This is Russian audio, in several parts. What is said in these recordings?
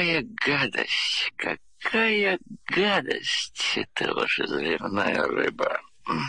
какая гадость, какая гадость, это ваша заливная рыба.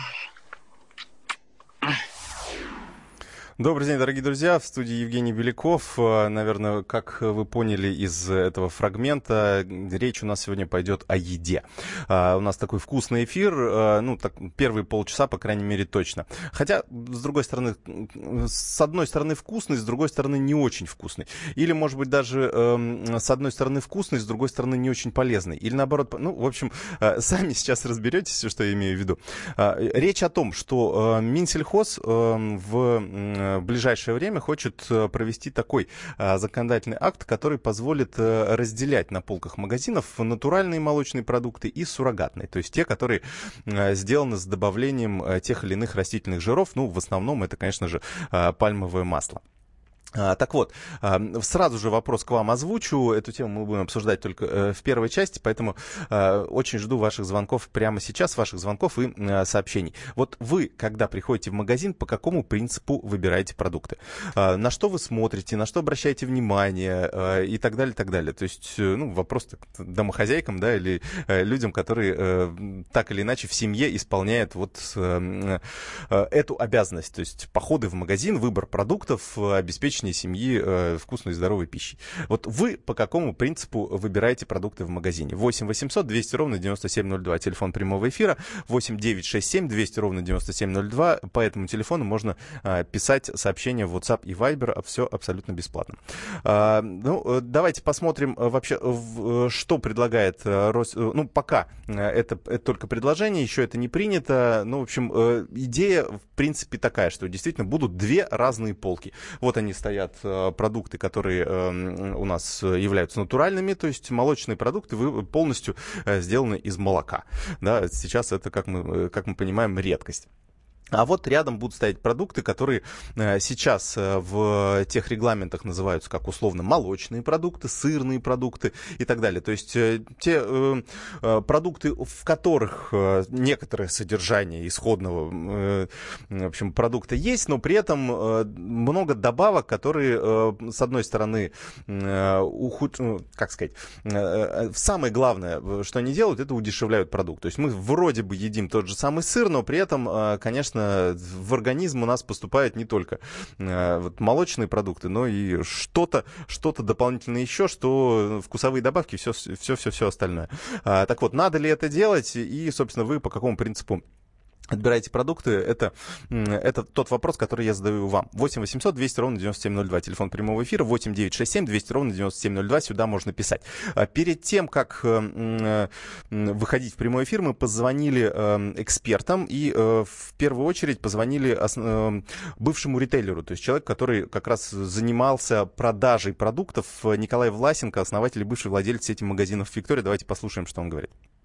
Добрый день, дорогие друзья, в студии Евгений Беляков. Наверное, как вы поняли из этого фрагмента, речь у нас сегодня пойдет о еде. У нас такой вкусный эфир, первые полчаса, по крайней мере, точно. Хотя, с другой стороны, с одной стороны вкусный, с другой стороны не очень вкусный. Или, может быть, даже с одной стороны вкусный, с другой стороны не очень полезный. Или наоборот, в общем, сами сейчас разберетесь, что я имею в виду. Речь о том, что Минсельхоз в ближайшее время хочет провести такой законодательный акт, который позволит разделять на полках магазинов натуральные молочные продукты и суррогатные, то есть те, которые сделаны с добавлением тех или иных растительных жиров, в основном это, конечно же, пальмовое масло. Так вот, сразу же вопрос к вам озвучу. Эту тему мы будем обсуждать только в первой части, поэтому очень жду ваших звонков прямо сейчас, ваших звонков и сообщений. Вот вы, когда приходите в магазин, по какому принципу выбираете продукты? На что вы смотрите, на что обращаете внимание и так далее, так далее. То есть, вопрос домохозяйкам, да, или людям, которые так или иначе в семье исполняют эту обязанность. То есть, походы в магазин, выбор продуктов, обеспечение семьи вкусной и здоровой пищей. Вот вы по какому принципу выбираете продукты в магазине? 8 800 200 ровно 9702, телефон прямого эфира, 8 967 200 ровно 9702. По этому телефону можно писать сообщения в WhatsApp и Viber, все абсолютно бесплатно. Давайте посмотрим вообще, что предлагает пока это только предложение, еще это не принято. В общем, идея в принципе такая, что действительно будут две разные полки. Вот они стоят, продукты, которые у нас являются натуральными, то есть молочные продукты полностью сделаны из молока. Да, сейчас это, как мы понимаем, редкость. А вот рядом будут стоять продукты, которые сейчас в тех регламентах называются как условно молочные продукты, сырные продукты и так далее. То есть те продукты, в которых некоторое содержание исходного продукта есть, но при этом много добавок, которые, с одной стороны, самое главное, что они делают, это удешевляют продукт. То есть мы вроде бы едим тот же самый сыр, но при этом, конечно, в организм у нас поступают не только молочные продукты, но и что-то дополнительное еще, что вкусовые добавки, все остальное. Так вот, надо ли это делать? И, собственно, вы по какому принципу отбираете продукты, это тот вопрос, который я задаю вам. 8 800 200 ровно 9702, телефон прямого эфира, 8 967 200 ровно 9702, сюда можно писать. Перед тем, как выходить в прямой эфир, мы позвонили экспертам и в первую очередь позвонили бывшему ритейлеру, то есть человек, который как раз занимался продажей продуктов, Николай Власенко, основатель и бывший владелец сети магазинов «Виктория». Давайте послушаем, что он говорит.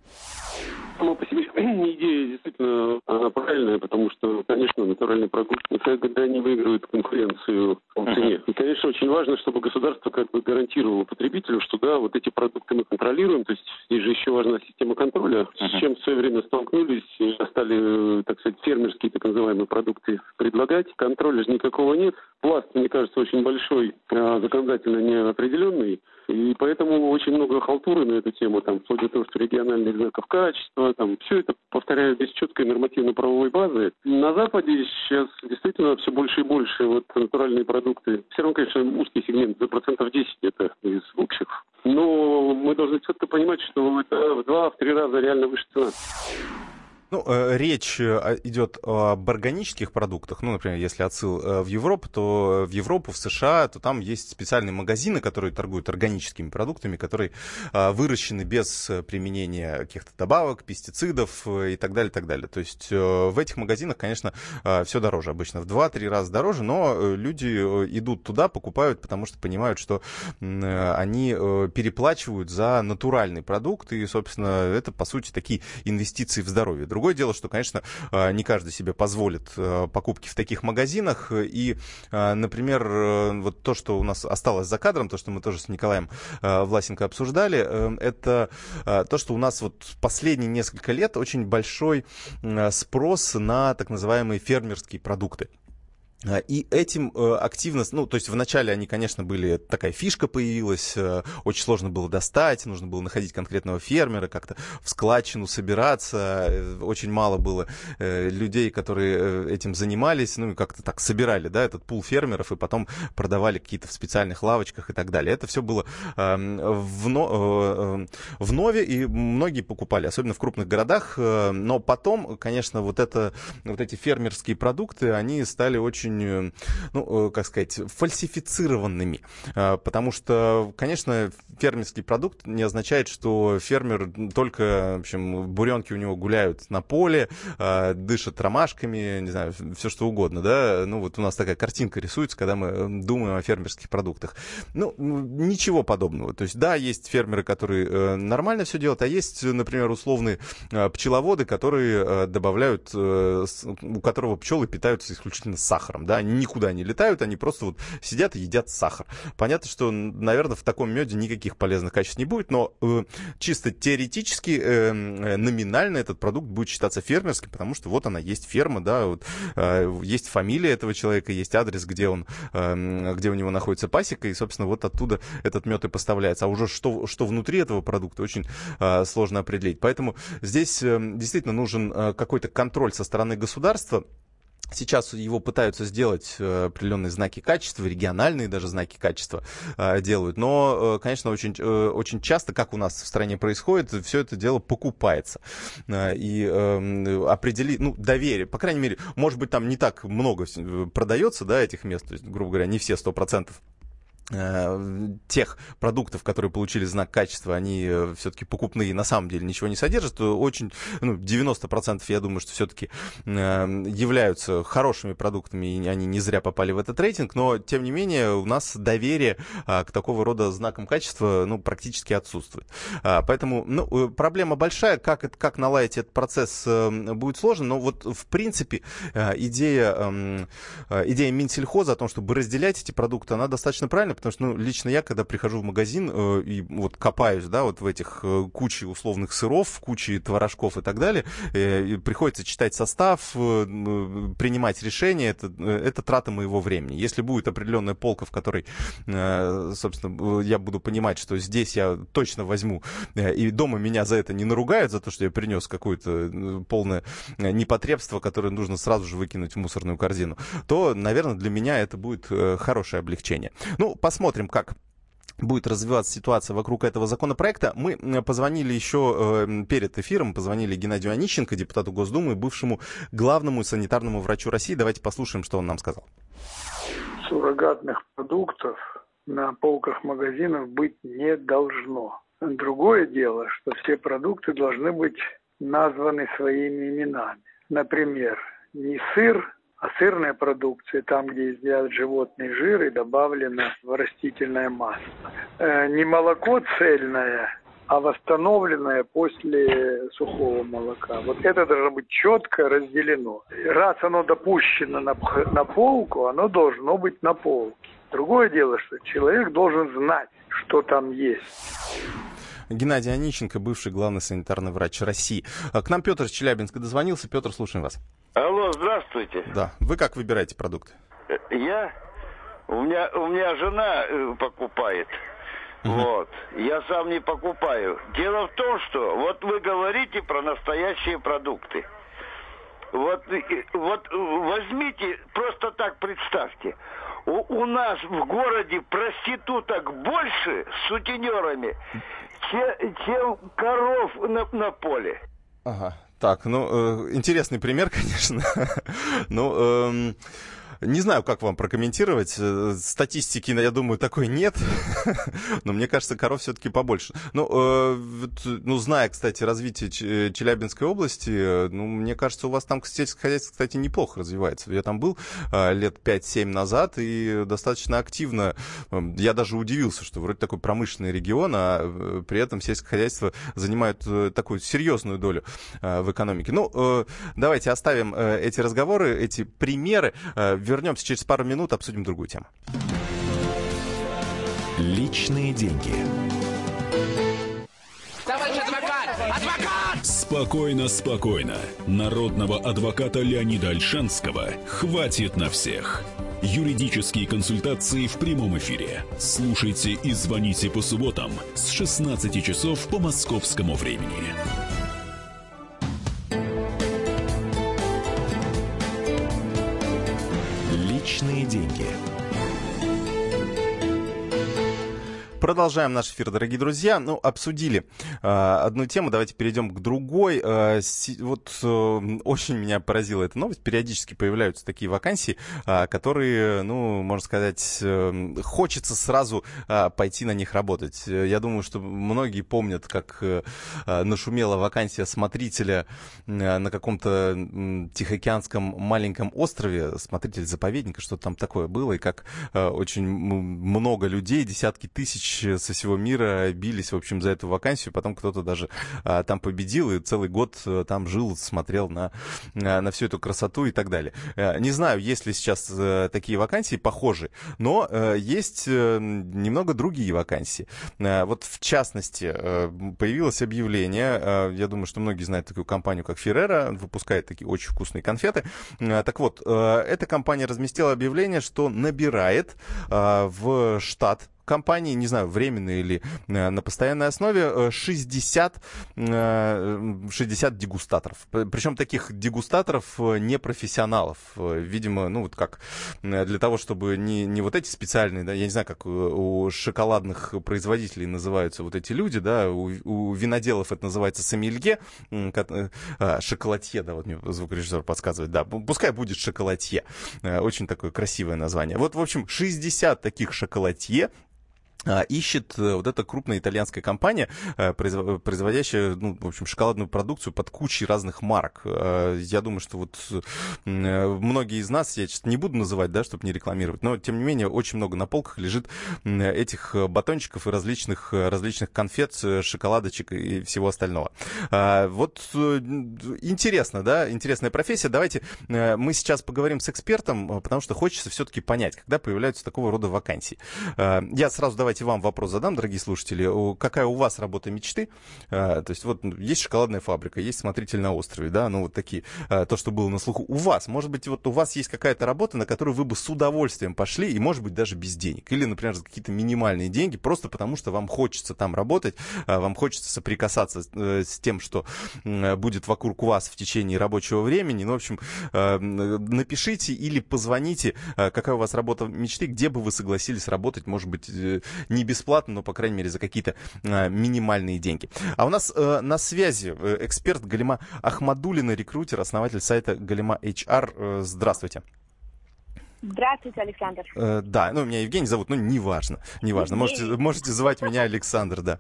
Идея действительно правильная, потому что, конечно, натуральный продукт никогда не выигрывает конкуренцию в цене. И, конечно, очень важно, чтобы государство гарантировало потребителю, что да, вот эти продукты мы контролируем. То есть здесь же еще важна система контроля, с чем в свое время столкнулись, стали, так сказать, фермерские так называемые продукты предлагать. Контроля же никакого нет. Пласт, мне кажется, очень большой, законодательно неопределенный. И поэтому очень много халтуры на эту тему, вплоть до того, что региональных знаков качества, все это, повторяю, без четкой нормативно-правовой базы. На Западе сейчас действительно все больше и больше натуральные продукты. Все равно, конечно, узкий сегмент, за 10% это из общих. Но мы должны четко понимать, что это в 2-3 раза реально выше цена. Речь идет об органических продуктах. Например, если отсыл в Европу, то в Европу, в США, то там есть специальные магазины, которые торгуют органическими продуктами, которые выращены без применения каких-то добавок, пестицидов и так далее, так далее. То есть в этих магазинах, конечно, все дороже. Обычно в 2-3 раза дороже, но люди идут туда, покупают, потому что понимают, что они переплачивают за натуральный продукт, и, собственно, это, по сути, такие инвестиции в здоровье. Другое дело, что, конечно, не каждый себе позволит покупки в таких магазинах. И, например, вот то, что у нас осталось за кадром, то, что мы тоже с Николаем Власенко обсуждали, это то, что у нас последние несколько лет очень большой спрос на так называемые фермерские продукты. И этим активно, ну, то есть вначале они, конечно, были, такая фишка появилась, очень сложно было достать, нужно было находить конкретного фермера, как-то в складчину собираться, очень мало было людей, которые этим занимались, ну, и как-то так собирали, да, этот пул фермеров, и потом продавали какие-то в специальных лавочках и так далее. Это все было в нове, и многие покупали, особенно в крупных городах, но потом, конечно, вот эти фермерские продукты, они стали очень, ну, как сказать, фальсифицированными. Потому что, конечно, фермерский продукт не означает, что фермер только, в общем, буренки у него гуляют на поле, дышат ромашками, не знаю, все что угодно, да. Ну, вот у нас такая картинка рисуется, когда мы думаем о фермерских продуктах. Ну, ничего подобного. То есть, да, есть фермеры, которые нормально все делают, а есть, например, условные пчеловоды, которые добавляют, у которого пчелы питаются исключительно сахаром. Да, они никуда не летают, они просто вот сидят и едят сахар. Понятно, что, наверное, в таком меде никаких полезных качеств не будет, но чисто теоретически, номинально этот продукт будет считаться фермерским, потому что вот она есть ферма, да, вот, есть фамилия этого человека, есть адрес, где у него находится пасека, и, собственно, вот оттуда этот мед и поставляется. А уже что внутри этого продукта, очень сложно определить. Поэтому здесь действительно нужен какой-то контроль со стороны государства. Сейчас его пытаются сделать определенные знаки качества, региональные даже знаки качества делают. Но, конечно, очень часто, как у нас в стране происходит, все это дело покупается. И определить, ну, доверие, по крайней мере, может быть, там не так много продается, да, этих мест, то есть, грубо говоря, не все 100% тех продуктов, которые получили знак качества, они все-таки покупные, на самом деле ничего не содержат. Очень, 90% я думаю, что все-таки являются хорошими продуктами, и они не зря попали в этот рейтинг, но, тем не менее, у нас доверие к такого рода знакам качества, практически отсутствует. Поэтому, проблема большая, как наладить этот процесс будет сложно, но вот, в принципе, идея Минсельхоза о том, чтобы разделять эти продукты, она достаточно правильная. Потому что, лично я, когда прихожу в магазин и вот копаюсь, да, вот в этих куче условных сыров, куче творожков и так далее, и приходится читать состав, принимать решения, это трата моего времени. Если будет определенная полка, в которой, собственно, я буду понимать, что здесь я точно возьму, и дома меня за это не наругают, за то, что я принес какое-то полное непотребство, которое нужно сразу же выкинуть в мусорную корзину, то, наверное, для меня это будет хорошее облегчение. Посмотрим, как будет развиваться ситуация вокруг этого законопроекта. Мы позвонили еще перед эфиром, позвонили Геннадию Онищенко, депутату Госдумы, бывшему главному санитарному врачу России. Давайте послушаем, что он нам сказал. Суррогатных продуктов на полках магазинов быть не должно. Другое дело, что все продукты должны быть названы своими именами. Например, не сыр, а сырная продукция, там, где изъят животный жир и добавлено растительное масло. Не молоко цельное, а восстановленное после сухого молока. Вот это должно быть четко разделено. Раз оно допущено на полку, оно должно быть на полке. Другое дело, что человек должен знать, что там есть. Геннадий Онищенко, бывший главный санитарный врач России. К нам Петр из Челябинска дозвонился. Петр, слушаем вас. Алло, здравствуйте. Да. Вы как выбираете продукты? Я? У меня жена покупает. Вот. Я сам не покупаю. Дело в том, что вот вы говорите про настоящие продукты. Вот возьмите, просто так представьте. У нас в городе проституток больше с сутенерами, чем коров на поле. Ага. Так, интересный пример, конечно. Не знаю, как вам прокомментировать. Статистики, я думаю, такой нет. Но мне кажется, коров все-таки побольше. Зная, кстати, развитие Челябинской области, мне кажется, у вас там сельское хозяйство, кстати, неплохо развивается. Я там был лет 5-7 назад и достаточно активно. Я даже удивился, что вроде такой промышленный регион, а при этом сельское хозяйство занимает такую серьезную долю в экономике. Давайте оставим эти разговоры, эти примеры. Вернемся через пару минут, обсудим другую тему. Личные деньги. Товарищ адвокат, Адвокат! Спокойно, спокойно. Народного адвоката Леонида Ольшанского хватит на всех. Юридические консультации в прямом эфире. Слушайте и звоните по субботам с 16 часов по московскому времени. Личные деньги. Продолжаем наш эфир, дорогие друзья. Ну, обсудили одну тему, давайте перейдем к другой. Очень меня поразила эта новость. Периодически появляются такие вакансии, которые, можно сказать, хочется сразу пойти на них работать. Я думаю, что многие помнят, как нашумела вакансия смотрителя на каком-то тихоокеанском маленьком острове, смотритель заповедника, что-то там такое было, и как очень много людей, десятки тысяч со всего мира бились, в общем, за эту вакансию. Потом кто-то даже там победил и целый год там жил, смотрел на всю эту красоту и так далее. Не знаю, есть ли сейчас такие вакансии похожие, но есть немного другие вакансии. Вот в частности, появилось объявление, я думаю, что многие знают такую компанию, как Ferrero, выпускает такие очень вкусные конфеты. Так вот, эта компания разместила объявление, что набирает в штат компании, не знаю, временно или на постоянной основе, 60 дегустаторов. Причем таких дегустаторов непрофессионалов. Видимо, как для того, чтобы не вот эти специальные, да, я не знаю, как у шоколадных производителей называются вот эти люди, да, у виноделов это называется сомелье, шоколатье, да, вот мне звукорежиссер подсказывает, да, пускай будет шоколатье. Очень такое красивое название. Вот, в общем, 60 таких шоколатье ищет вот эта крупная итальянская компания, производящая, в общем, шоколадную продукцию под кучей разных марок. Я думаю, что вот многие из нас, я сейчас не буду называть, да, чтобы не рекламировать, но, тем не менее, очень много на полках лежит этих батончиков и различных конфет, шоколадочек и всего остального. Вот интересно, да, интересная профессия. Давайте мы сейчас поговорим с экспертом, потому что хочется все-таки понять, когда появляются такого рода вакансии. Я сразу давайте вам вопрос задам, дорогие слушатели. Какая у вас работа мечты? То есть вот есть шоколадная фабрика, есть смотритель на острове, да, вот такие, то, что было на слуху. У вас, может быть, вот у вас есть какая-то работа, на которую вы бы с удовольствием пошли, и, может быть, даже без денег. Или, например, за какие-то минимальные деньги, просто потому что вам хочется там работать, вам хочется соприкасаться с тем, что будет вокруг вас в течение рабочего времени. В общем, напишите или позвоните, какая у вас работа мечты, где бы вы согласились работать, может быть, не бесплатно, но, по крайней мере, за какие-то минимальные деньги. А у нас на связи эксперт Галима Ахмадуллина, рекрутер, основатель сайта Галима HR. Здравствуйте. Здравствуйте, Александр. Да, меня Евгений зовут, неважно. Можете звать меня Александр, да.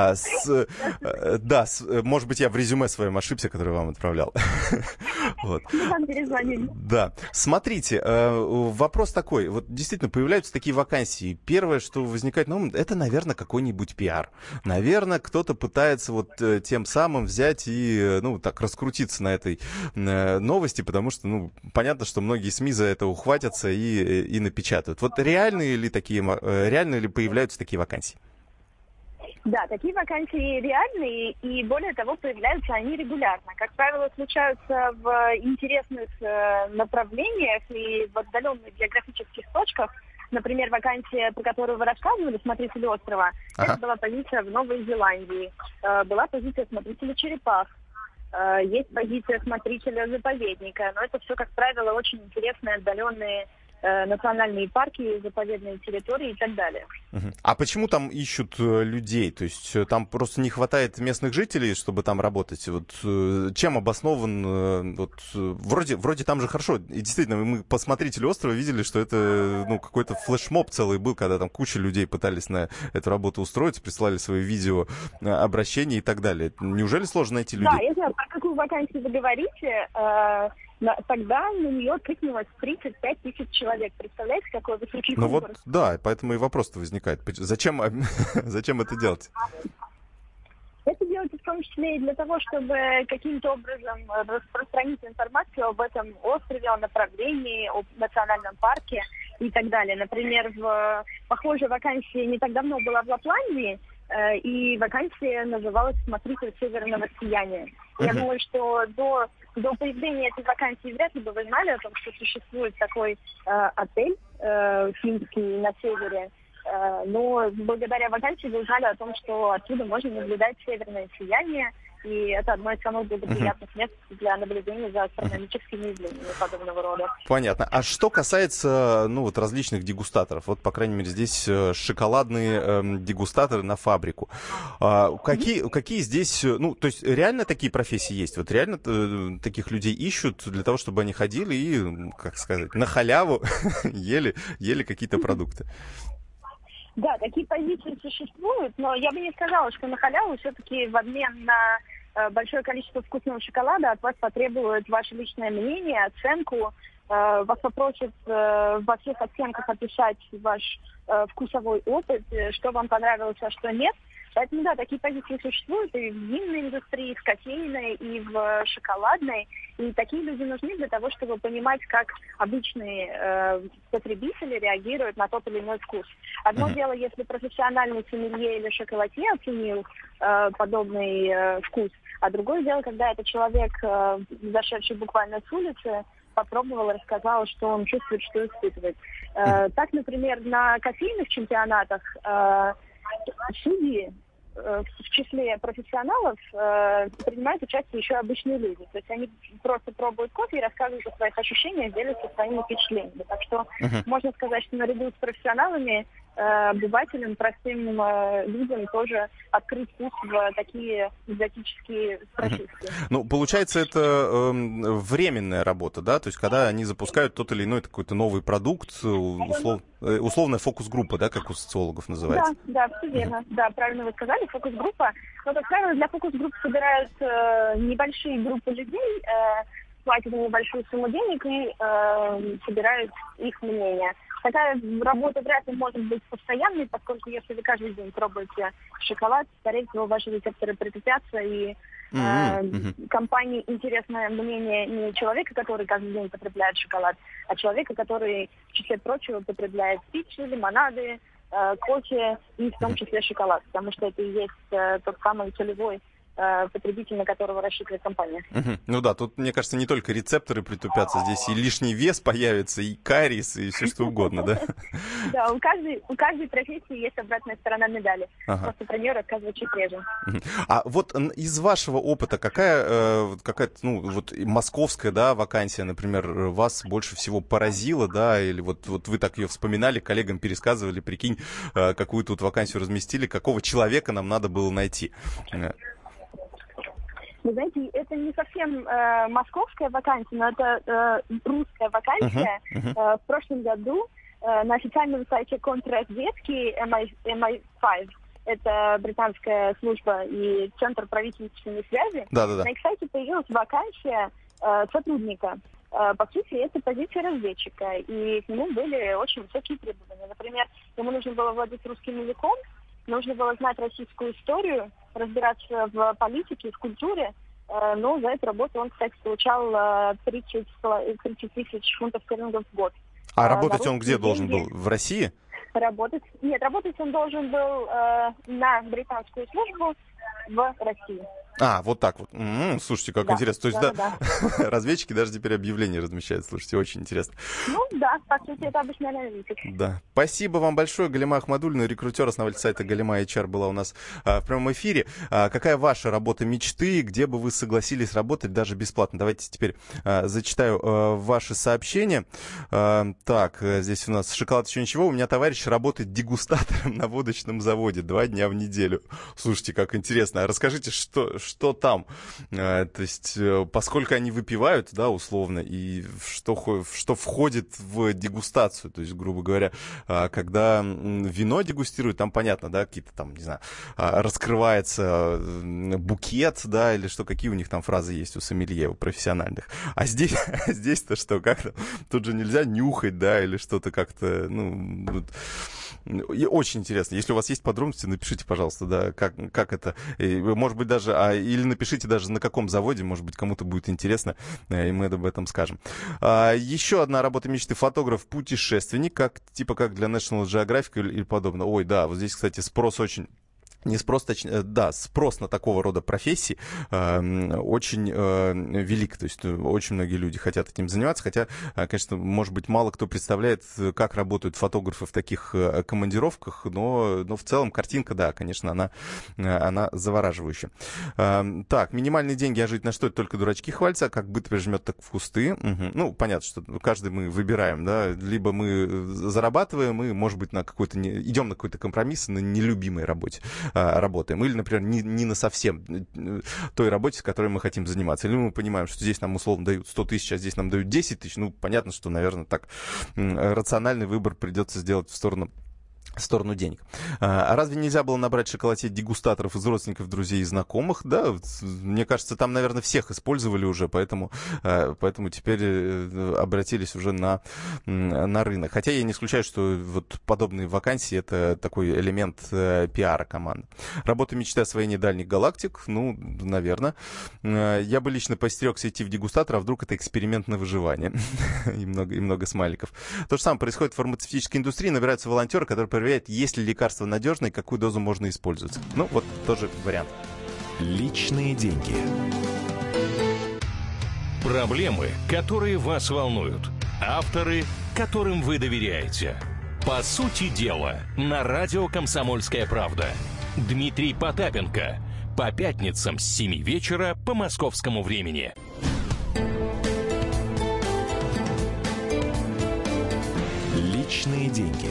Может быть, я в резюме своем ошибся, которое вам отправлял. Вот. Вам перезвонили. Да. Смотрите, вопрос такой. Вот действительно появляются такие вакансии. Первое, что возникает на ум, это, наверное, какой-нибудь пиар. Наверное, кто-то пытается вот тем самым взять и, так раскрутиться на этой новости, потому что, понятно, что многие СМИ за это ухватятся и напечатают. Вот реально ли появляются такие вакансии? Да, такие вакансии реальные, и более того, появляются они регулярно. Как правило, случаются в интересных направлениях и в отдаленных географических точках. Например, вакансия, про которую вы рассказывали, смотритель острова, это была позиция в Новой Зеландии. Была позиция смотрителя черепах. Есть позиция смотрителя заповедника. Но это все, как правило, очень интересные отдаленные национальные парки, заповедные территории и так далее. А почему там ищут людей? То есть там просто не хватает местных жителей, чтобы там работать? Вот чем обоснован? Вроде там же хорошо. И действительно, мы по смотрителю острова видели, что это какой-то флешмоб целый был, когда там куча людей пытались на эту работу устроиться, прислали свои видео обращения и так далее. Неужели сложно найти людей? Да, я знаю, про какую вакансию вы говорите. Тогда на нее откликнулось 35 тысяч человек. Представляете, какой высокий конкурс? Да, поэтому и вопрос-то возникает. Зачем это делать? Это делается в том числе и для того, чтобы каким-то образом распространить информацию об этом острове, о направлении, о национальном парке и так далее. Например, похожая вакансия не так давно была в Лапландии. и вакансия называлась «Смотритель северного сияния». Я думаю, что до появления этой вакансии вряд ли бы вы знали о том, что существует такой отель финский на севере. Но благодаря вакансии вы узнали о том, что отсюда можно наблюдать северное сияние, и это одно из самых благоприятных мест для наблюдения за астрономическими явлениями подобного рода. Понятно. А что касается, различных дегустаторов, вот, по крайней мере, здесь шоколадные дегустаторы на фабрику. Какие здесь, то есть реально такие профессии есть? Вот реально таких людей ищут для того, чтобы они ходили и, на халяву ели какие-то продукты? Да, такие позиции существуют, но я бы не сказала, что на халяву все-таки в обмен на большое количество вкусного шоколада от вас потребуют ваше личное мнение, оценку, вас попросят во всех оттенках описать ваш вкусовой опыт, что вам понравилось, а что нет. Поэтому, да, такие позиции существуют и в винной индустрии, и в кофейной, и в шоколадной. И такие люди нужны для того, чтобы понимать, как обычные потребители реагируют на тот или иной вкус. Одно дело, если профессиональный сомелье или шоколадье оценил подобный вкус, а другое дело, когда это человек, зашедший буквально с улицы, попробовал и рассказал, что он чувствует, что испытывает. Так, например, на кофейных чемпионатах судьи в числе профессионалов принимают участие еще обычные люди. То есть они просто пробуют кофе и рассказывают о своих ощущениях, делятся своими впечатлениями. Так что можно сказать, что наряду с профессионалами обывателям, простым людям тоже открыть путь в такие экзотические профессии. Получается, это временная работа, да? То есть, когда они запускают тот или иной какой-то новый продукт, условная фокус-группа, да, как у социологов называется? Да, все верно. Да, правильно вы сказали, фокус-группа. Но, как правило, для фокус-групп собирают небольшие группы людей, платят небольшую сумму денег и собирают их мнение. Такая работа вряд ли может быть постоянной, поскольку если вы каждый день пробуете шоколад, скорее всего, ваши рецепторы притупятся, и компании интересное мнение не человека, который каждый день потребляет шоколад, а человека, который, в числе прочего, потребляет пиццу, лимонады, кофе и в том числе шоколад, потому что это и есть тот самый целевой потребитель, на которого рассчитывает компания. Ну да, тут, мне кажется, не только рецепторы притупятся, здесь и лишний вес появится, и кариес, и все что угодно, да? Да, у каждой профессии есть обратная сторона медали. Просто про нее рассказывать чуть реже. А вот из вашего опыта какая-то, московская, да, вакансия, например, вас больше всего поразила, да, или вот вы так ее вспоминали, коллегам пересказывали, прикинь, какую тут вакансию разместили, какого человека нам надо было найти? Вы знаете, это не совсем московская вакансия, но это русская вакансия. В прошлом году на официальном сайте контрразведки MI5, это британская служба и Центр правительственной связи, на их сайте появилась вакансия сотрудника. По сути, это позиция разведчика, и к нему были очень высокие требования. Например, ему нужно было владеть русским языком, нужно было знать российскую историю, разбираться в политике, в культуре. Но за эту работу он, кстати, получал 30 тысяч фунтов стерлингов в год. А работать он где должен был? В России? Работать он должен был на британскую службу в России. Вот так вот. Слушайте, как интересно. То есть, разведчики даже теперь объявления размещают. Слушайте, очень интересно. По сути, это обычный аналитик. Да. Спасибо вам большое. Галима Ахмадуллина, рекрутер, основатель сайта Галима HR, была у нас в прямом эфире. Какая ваша работа мечты? Где бы вы согласились работать даже бесплатно? Давайте теперь зачитаю ваши сообщения. Так, здесь у нас шоколад еще ничего. У меня товарищ работает дегустатором на водочном заводе 2 дня в неделю. Слушайте, как интересно. А расскажите, что там? То есть, поскольку они выпивают, да, условно, и что входит в дегустацию, то есть, грубо говоря, когда вино дегустируют, там понятно, да, какие-то там, не знаю, раскрывается букет, да, или что, какие у них там фразы есть у сомелье, у профессиональных. А здесь-то что, как-то, тут же нельзя нюхать, да, или что-то как-то, И очень интересно. Если у вас есть подробности, напишите, пожалуйста, да, как это. Может быть, даже, или напишите даже, на каком заводе, может быть, кому-то будет интересно, и мы об этом скажем. Еще одна работа мечты — фотограф-путешественник, как для National Geographic или подобное. Ой, да, вот здесь, кстати, спрос очень спрос на такого рода профессии очень велик. То есть очень многие люди хотят этим заниматься, хотя, конечно, может быть, мало кто представляет, как работают фотографы в таких командировках, но в целом картинка, да, конечно, она завораживающая. Так, минимальные деньги, а жить на что? Это только дурачки хвалятся, а как быт прижмет, так в кусты. Угу. Ну, понятно, что каждый мы выбираем, да, либо мы зарабатываем, мы, может быть, идем на какой-то компромисс на нелюбимой работе. Работаем. Или, например, не на совсем той работе, с которой мы хотим заниматься. Или мы понимаем, что здесь нам условно дают 100 тысяч, а здесь нам дают 10 тысяч. Ну, понятно, что, наверное, так рациональный выбор придется сделать в сторону денег. А разве нельзя было набрать в шоколаде дегустаторов из родственников, друзей и знакомых? Да, мне кажется, там, наверное, всех использовали уже, поэтому теперь обратились уже на рынок. Хотя я не исключаю, что вот подобные вакансии — это такой элемент пиара команды. Работа мечты освоения дальних галактик? Ну, наверное. Я бы лично постерегся идти в дегустатор, а вдруг это эксперимент на выживание. И много смайликов. То же самое происходит в фармацевтической индустрии. Набираются волонтеры, которые проверяют, есть ли лекарство надежное, какую дозу можно использовать. Ну, вот тоже вариант. Личные деньги. Проблемы, которые вас волнуют. Авторы, которым вы доверяете. По сути дела, на радио «Комсомольская правда». Дмитрий Потапенко. По пятницам с 7 вечера по московскому времени. Личные деньги.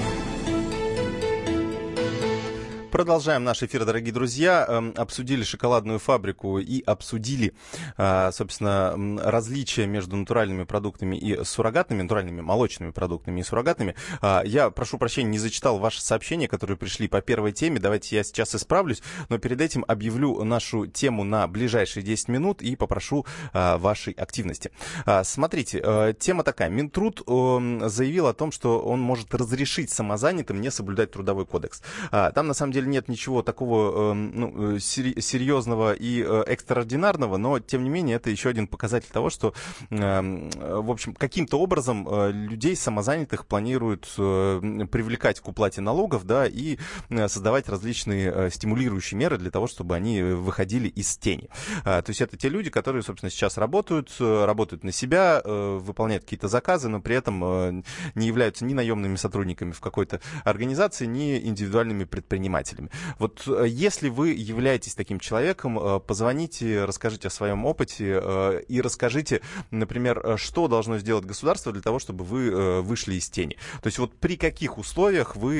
Продолжаем наш эфир, дорогие друзья. Обсудили шоколадную фабрику и обсудили, собственно, различия между натуральными продуктами и суррогатными, натуральными молочными продуктами и суррогатными. Я, прошу прощения, не зачитал ваши сообщения, которые пришли по первой теме. Давайте я сейчас исправлюсь, но перед этим объявлю нашу тему на ближайшие 10 минут и попрошу вашей активности. Смотрите, тема такая. Минтруд заявил о том, что он может разрешить самозанятым не соблюдать трудовой кодекс. Там, на самом деле, нет ничего такого серьезного и экстраординарного, но, тем не менее, это еще один показатель того, что, в общем, каким-то образом людей самозанятых планируют привлекать к уплате налогов, да, и создавать различные стимулирующие меры для того, чтобы они выходили из тени. То есть это те люди, которые, собственно, сейчас работают на себя, выполняют какие-то заказы, но при этом не являются ни наемными сотрудниками в какой-то организации, ни индивидуальными предпринимателями. Вот если вы являетесь таким человеком, позвоните, расскажите о своем опыте и расскажите, например, что должно сделать государство для того, чтобы вы вышли из тени. То есть вот при каких условиях вы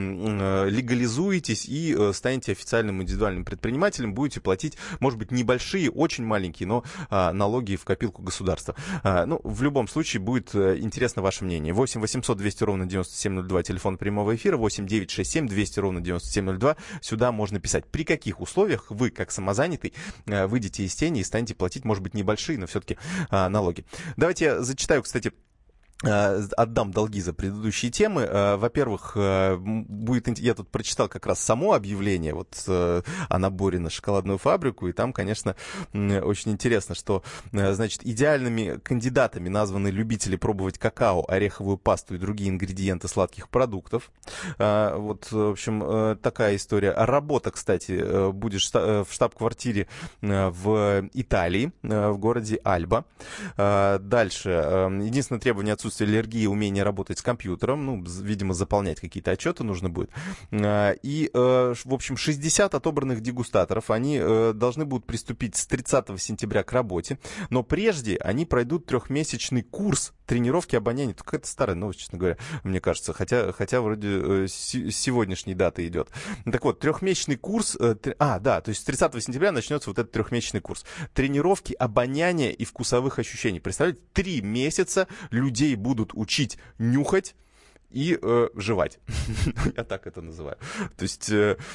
легализуетесь и станете официальным индивидуальным предпринимателем, будете платить, может быть, небольшие, очень маленькие, но налоги в копилку государства. Ну, в любом случае будет интересно ваше мнение. 8 800 200 ровно 9702, телефон прямого эфира, 8 967 200 ровно 9702. Сюда можно писать, при каких условиях вы, как самозанятый, выйдете из тени и станете платить, может быть, небольшие, но все-таки налоги. Давайте я зачитаю, кстати, отдам долги за предыдущие темы. Во-первых, я тут прочитал как раз само объявление вот о наборе на шоколадную фабрику, и там, конечно, очень интересно, что, значит, идеальными кандидатами названы любители пробовать какао, ореховую пасту и другие ингредиенты сладких продуктов. Вот, в общем, такая история. Работа, кстати, будет в штаб-квартире в Италии, в городе Альба. Дальше. Единственное требование — отсутствие аллергии, умение работать с компьютером. Ну, видимо, заполнять какие-то отчеты нужно будет. И, в общем, 60 отобранных дегустаторов, они должны будут приступить с 30 сентября к работе, но прежде они пройдут 3-месячный курс тренировки обоняния. Только это старая новость, честно говоря, мне кажется, хотя вроде с сегодняшней даты идет. Так вот, 3-месячный курс, то есть с 30 сентября начнется вот этот 3-месячный курс. Тренировки обоняния и вкусовых ощущений. Представляете, 3 месяца людей будут учить нюхать и жевать. Я так это называю. То есть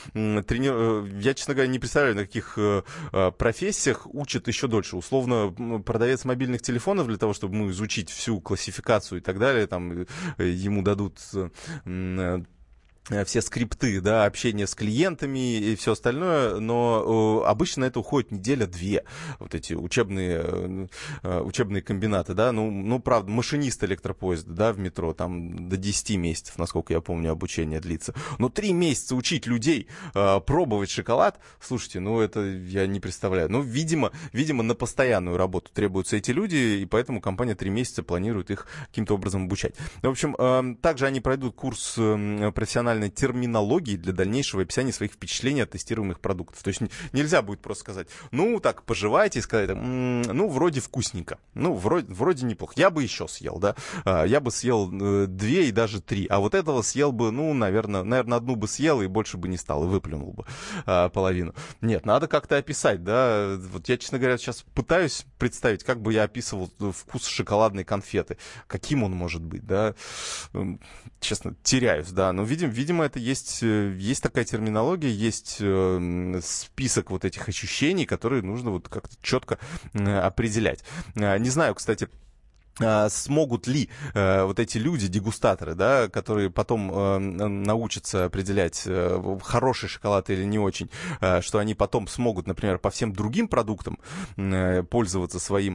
я, честно говоря, не представляю, на каких профессиях учат еще дольше. Условно, продавец мобильных телефонов для того, чтобы изучить всю классификацию и так далее, там ему дадут все скрипты, да, общение с клиентами и все остальное, но обычно это уходит неделя-две, вот эти учебные комбинаты, да, ну, правда, машинист электропоезда, да, в метро, там до 10 месяцев, насколько я помню, обучение длится, но 3 месяца учить людей пробовать шоколад, слушайте, ну, это я не представляю, ну, видимо, на постоянную работу требуются эти люди, и поэтому компания 3 месяца планирует их каким-то образом обучать. В общем, также они пройдут курс профессиональной терминологии для дальнейшего описания своих впечатлений от тестируемых продуктов. То есть нельзя будет просто сказать, ну, так, пожевайте, и сказать, ну, вроде вкусненько, ну, вроде неплохо. Я бы еще съел, да, я бы съел 2 и даже 3, а вот этого съел бы, ну, наверное, одну бы съел и больше бы не стал, и выплюнул бы половину. Нет, надо как-то описать, да, вот я, честно говоря, сейчас пытаюсь представить, как бы я описывал вкус шоколадной конфеты, каким он может быть, да, честно, теряюсь, да, но, видимо, это есть такая терминология, есть список вот этих ощущений, которые нужно вот как-то четко определять. Не знаю, кстати, смогут ли вот эти люди, дегустаторы, да, которые потом научатся определять, хороший шоколад или не очень, что они потом смогут, например, по всем другим продуктам пользоваться своим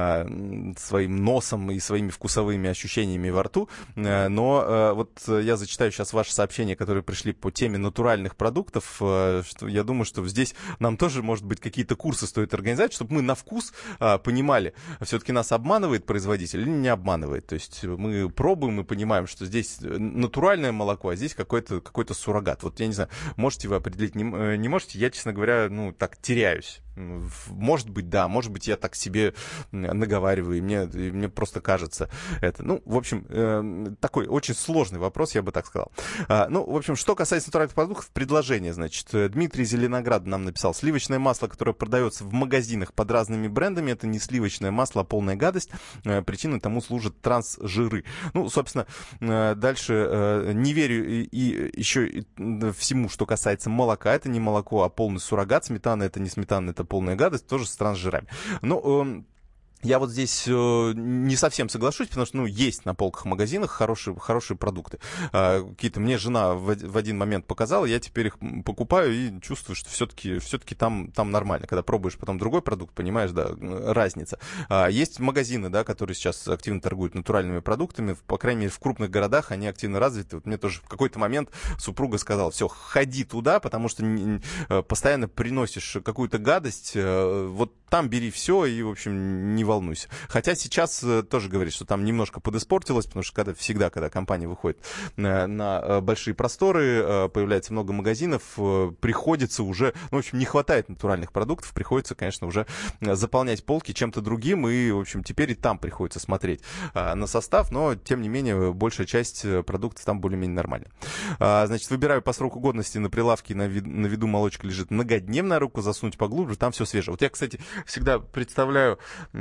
носом и своими вкусовыми ощущениями во рту. Но вот я зачитаю сейчас ваши сообщения, которые пришли по теме натуральных продуктов. Что я думаю, что здесь нам тоже, может быть, какие-то курсы стоит организовать, чтобы мы на вкус понимали, все-таки нас обманывает производитель или не обманывает. То есть мы пробуем и понимаем, что здесь натуральное молоко, а здесь какой-то суррогат. Вот я не знаю, можете вы определить, не можете? Я, честно говоря, ну, так теряюсь. Может быть, да, может быть, я так себе наговариваю, и мне просто кажется это. Ну, в общем, такой очень сложный вопрос, я бы так сказал. Ну, в общем, что касается натуральных продуктов, предложение, значит, Дмитрий Зеленоград нам написал: сливочное масло, которое продается в магазинах под разными брендами, это не сливочное масло, а полная гадость. Причиной тому служат трансжиры. Ну, собственно, дальше не верю и еще всему, что касается молока. Это не молоко, а полный суррогат. Сметана — это не сметана, это полная гадость, тоже с трансжирами. Но я вот здесь не совсем соглашусь, потому что, ну, есть на полках магазинах хорошие продукты. Какие-то мне жена в один момент показала, я теперь их покупаю и чувствую, что все-таки там нормально. Когда пробуешь потом другой продукт, понимаешь, да, разница. Есть магазины, да, которые сейчас активно торгуют натуральными продуктами, по крайней мере, в крупных городах они активно развиты. Вот мне тоже в какой-то момент супруга сказала: все, ходи туда, потому что постоянно приносишь какую-то гадость, вот там бери все и, в общем, не волнуйся. Хотя сейчас тоже говорит, что там немножко подиспортилось, потому что когда компания выходит на большие просторы, появляется много магазинов, приходится уже, ну, в общем, не хватает натуральных продуктов, приходится, конечно, уже заполнять полки чем-то другим, и, в общем, теперь и там приходится смотреть на состав, но, тем не менее, большая часть продуктов там более-менее нормальная. Значит, выбираю по сроку годности на прилавке, на виду молочка лежит многодневная, руку засунуть поглубже, там все свежее. Вот я, кстати, всегда представляю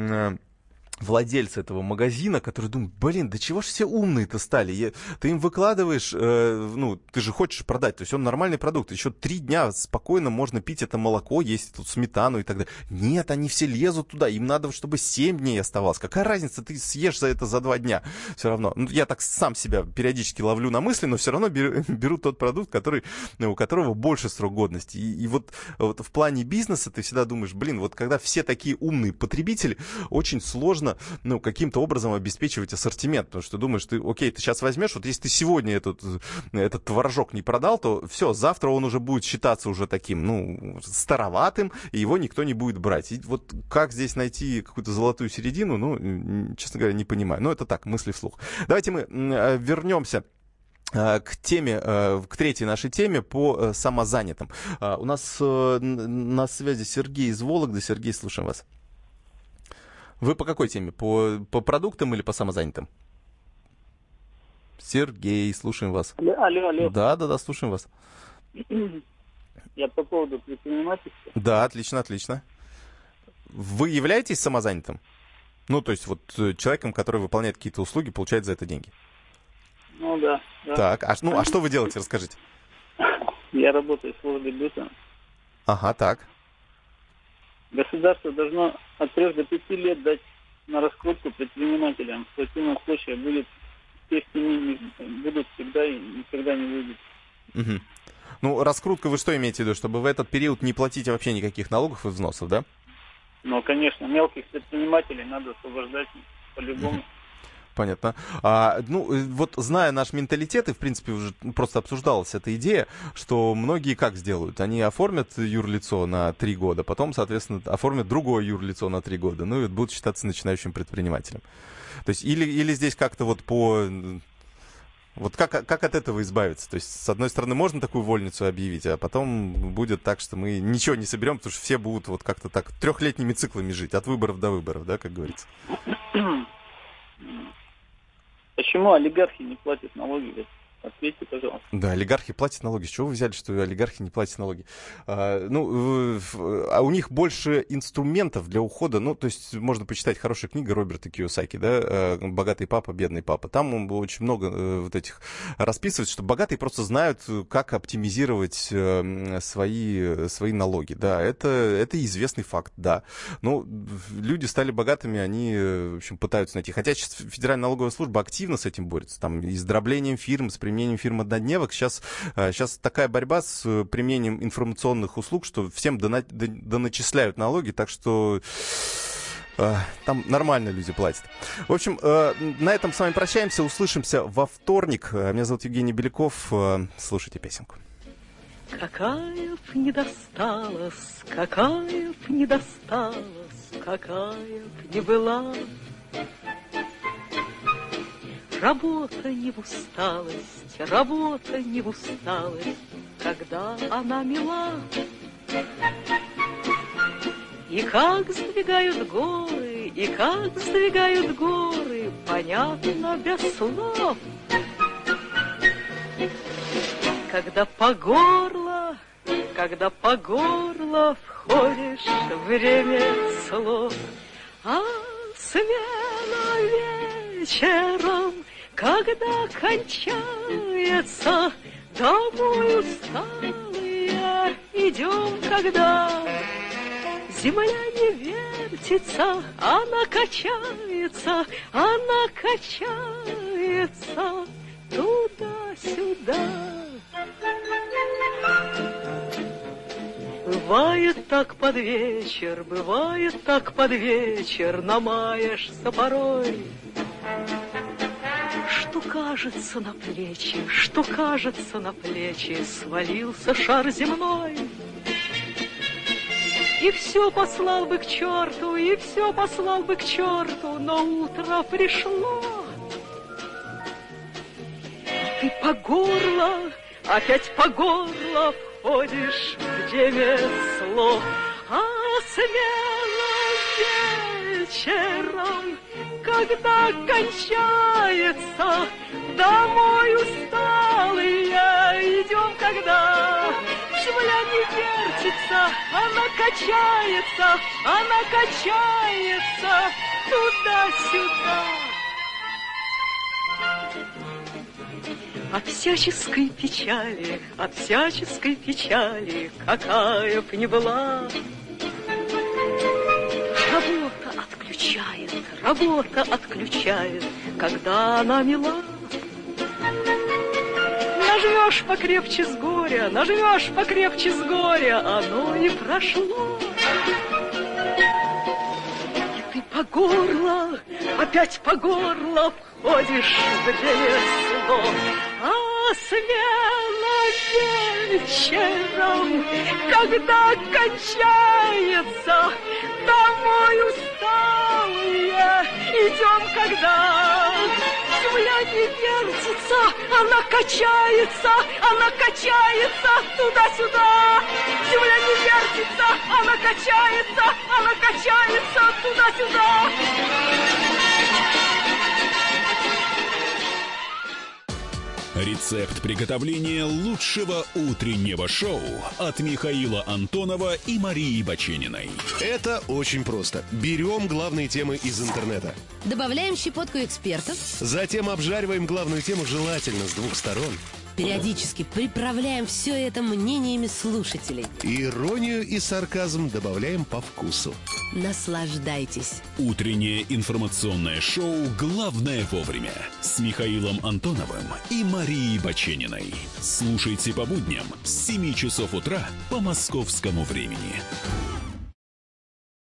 владельца этого магазина, который думает: блин, да чего ж все умные-то стали? Ты им выкладываешь, ну, ты же хочешь продать, то есть он нормальный продукт, еще 3 дня спокойно можно пить это молоко, есть тут сметану и так далее. Нет, они все лезут туда, им надо, чтобы 7 дней оставалось. Какая разница, ты съешь за это за 2 дня? Все равно. Ну, я так сам себя периодически ловлю на мысли, но все равно беру тот продукт, у которого больше срок годности. И вот в плане бизнеса ты всегда думаешь: блин, вот когда все такие умные потребители, очень сложно, ну, каким-то образом обеспечивать ассортимент, потому что думаешь, окей, ты сейчас возьмешь, вот если ты сегодня этот творожок не продал, то все, завтра он уже будет считаться уже таким, ну, староватым, и его никто не будет брать. И вот как здесь найти какую-то золотую середину, ну, честно говоря, не понимаю. Но это так, мысли вслух. Давайте мы вернемся к третьей нашей теме по самозанятым. У нас на связи Сергей из Вологды. Сергей, слушаем вас. Вы по какой теме? По продуктам или по самозанятым? Сергей, слушаем вас. Алло. Да, слушаем вас. Я по поводу предпринимательства. Да, отлично. Вы являетесь самозанятым? Ну, то есть вот человеком, который выполняет какие-то услуги, получает за это деньги? Ну, да. Так, а что вы делаете, расскажите. Я работаю в службе быта. Ага, так. Государство должно от 3 до 5 лет дать на раскрутку предпринимателям. В противном случае будут всегда и никогда не выйдет. Угу. Ну, раскрутка, вы что имеете в виду? Чтобы в этот период не платить вообще никаких налогов и взносов, да? Ну, конечно, мелких предпринимателей надо освобождать по-любому. Понятно. Вот зная наш менталитет, и, в принципе, уже просто обсуждалась эта идея, что многие как сделают? Они оформят юрлицо на 3 года, потом, соответственно, оформят другое юрлицо на 3 года, ну и будут считаться начинающим предпринимателем. То есть или здесь как-то вот по... Вот как от этого избавиться? То есть, с одной стороны, можно такую вольницу объявить, а потом будет так, что мы ничего не соберем, потому что все будут вот как-то так 3-летними циклами жить, от выборов до выборов, да, как говорится. Почему олигархи не платят налоги? Ответьте, пожалуйста. Да, олигархи платят налоги. С чего вы взяли, что олигархи не платят налоги? У них больше инструментов для ухода. Ну, то есть можно почитать хорошая книга Роберта Кийосаки, да, «Богатый папа, бедный папа». Там он очень много вот этих расписывает, что богатые просто знают, как оптимизировать свои налоги. Да, это известный факт, да. Но люди стали богатыми, они, в общем, пытаются найти. Хотя сейчас Федеральная налоговая служба активно с этим борется. Там и с дроблением фирм, с применением фирм-однодневок. Сейчас такая борьба с применением информационных услуг, что всем доначисляют налоги, так что там нормально люди платят. В общем, на этом с вами прощаемся. Услышимся во вторник. Меня зовут Евгений Беляков. Слушайте песенку. Какая б не досталась, какая б не досталась, какая б не была. Работа не в усталость, работа не в усталость, когда она мила. И как сдвигают горы, и как сдвигают горы, понятно без слов. Когда по горло входишь в ремесло, а смена вечером, когда кончается, домой усталые идем, когда земля не вертится, она качается туда-сюда. Бывает так под вечер, намаешься порой, что кажется на плечи свалился шар земной. И все послал бы к черту, но утро пришло. Ты опять по горло входишь в ремесло, а смело вечером, когда кончается, домой усталые идем, когда земля не вертится, она качается туда-сюда. От всяческой печали, какая б ни была, работа отключает, когда она мила. Нажмешь покрепче с горя, оно и прошло. И ты опять по горло входишь в ремесло, а смело вечером, когда кончается, домой усталые идем, когда земля не вертится, она качается туда-сюда. Земля не вертится, она качается туда-сюда. Рецепт приготовления лучшего утреннего шоу от Михаила Антонова и Марии Бачениной. Это очень просто. Берем главные темы из интернета. Добавляем щепотку экспертов. Затем обжариваем главную тему желательно с 2 сторон. Периодически приправляем все это мнениями слушателей. Иронию и сарказм добавляем по вкусу. Наслаждайтесь. Утреннее информационное шоу «Главное вовремя» с Михаилом Антоновым и Марией Бачениной. Слушайте по будням с 7 часов утра по московскому времени.